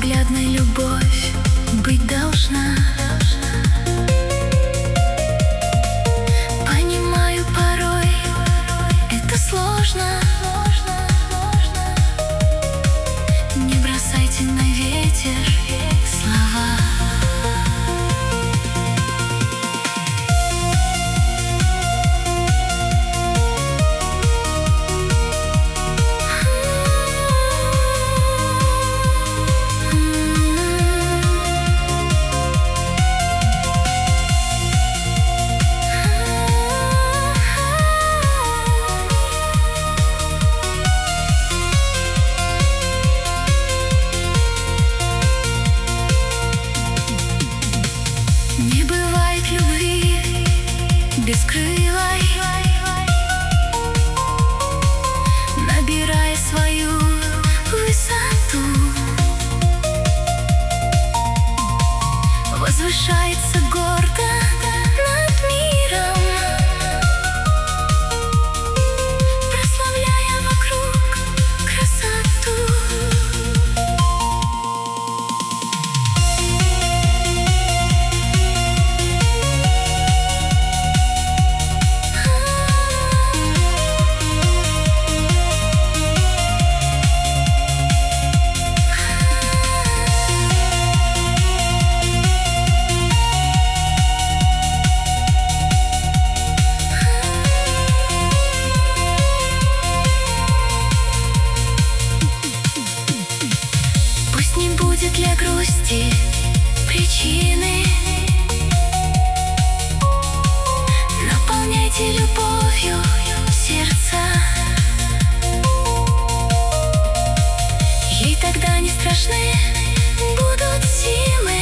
Безоглядная любовь быть должна. Понимаю, порой это сложно. Не бросайте на ветер слова. Не бывает любви бескрылой, набирая свою высоту, возвышается гордо над миром, прославляя вокруг красоту. Не будет для грусти причины. Наполняйте любовью сердца. Ей тогда не страшны будут силы.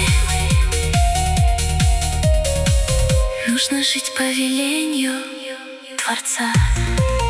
Нужно жить по велению Творца.